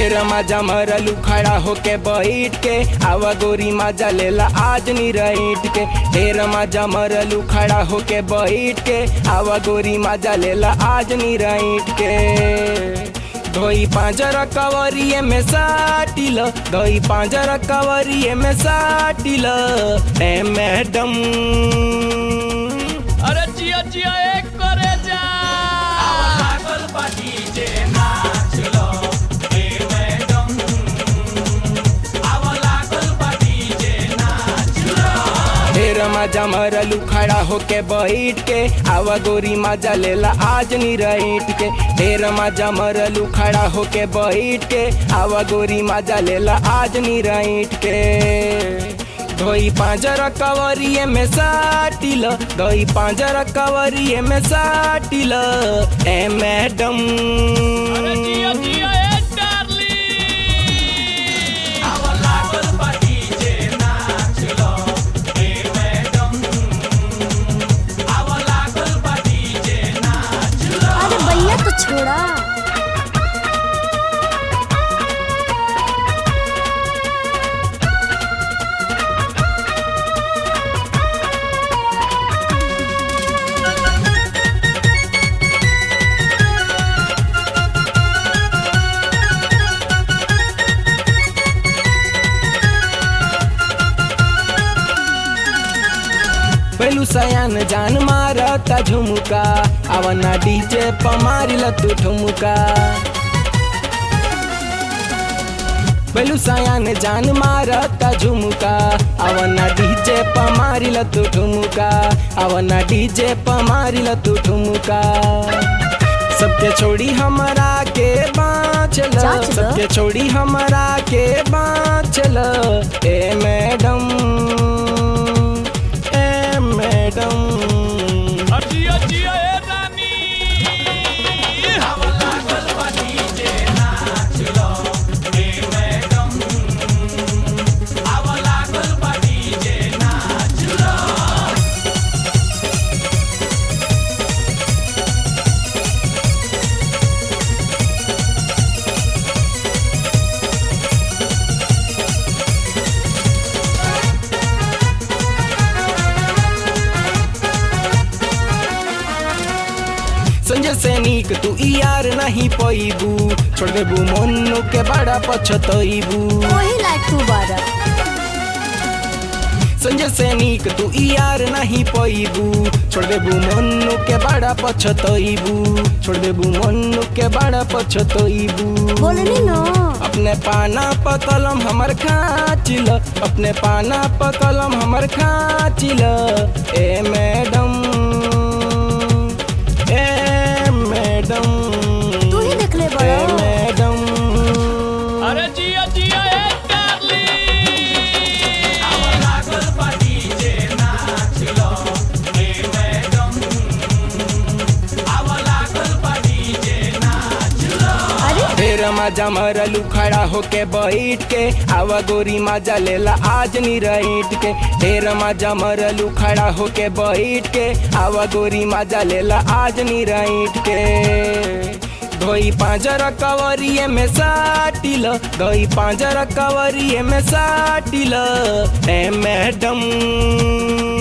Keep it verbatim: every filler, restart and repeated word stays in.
ढेर मजा मरलू खड़ा होके बैठ के, आवा गोरी मजा लेला आज नी रईट के। ढेर मजा मरलू खड़ा होके बैठ के, आवा गोरी मजा लेला आज नी रईट के। धोई पांजर कवरिए में साटिल, धोई पांजर कवरिए में साटिल ए मैडम। अरे जिया जिया एक करे जा लागल बाटी जे नाच लो ए मैडम। आव लागल बाटी जे नाच लो। ढेर मजा मरलू खड़ा होके बैठ के, आवा गोरी मजा लेला आज नी रईट के। ढेर मजा मरलू खड़ा होके बैठ के, आवा गोरी मजा लेला आज नी रईट के। धोई पांजर कवरिए में साटिल, धोई पांजर कवरिए में साटिल ए मैडम। अरे जिया जिया एक डार्लिंग। आव लागल बाटी जे नाच लो ए मैडम। आव लागल बाटी जे नाच लो। अरे भैया तो छोड़ा। पहलू सयान जान मारता झुमुका, आवना डीजे पमारिल तू ठुमुका। पहलू सयान जान मारता झुमुका, आवना डीजे पमारिल तू ठुमुका, आवना डीजे पमारिल तू ठुमुका। सबके छोड़ी हमरा के बाँचल, चाच लो। सबके छोड़ी हमरा के बाँचल ए मैडम, ए मैडम। अरे जिया जिया ए रानी। आव लागल बाटी जे नाच लो ए मैडम। आव लागल बाटी जे नाच लो। संजय सैनिक तू यार नहीं पैबू, छोड़ देबू मनु के बड़ा पछतैबू। वही लायक तू बारा। संजय सैनिक तू यार नहीं पैबू, छोड़ देबू मनु के बड़ा पछतैबू, छोड़ देबू मनु के बड़ा पछतैबू। बोलनी नो। अपने पाना प कलम हमर खाचिल, अपने पाना प कलम हमर खाचिल ए मैडम, ए मैडम। तू ही देख ले ए बड़ो। मैडम। अरे जिया जिया एक डार्लिंग। आव लागल बाटी जे नाच लो ए मैडम। आव लागल बाटी जे नाच लो। अरे ढेर मजा मरलू खड़ा होके बैठ के, आवा गोरी मजा लेला आज नी रईट के। ढेर मजा मरलू खड़ा होके बैठ के, आवा गोरी मजा लेला आज नी रईट के। धोई पांजर कवरिए में साटिल, धोई पांजर कवरिए में साटिल ए मैडम।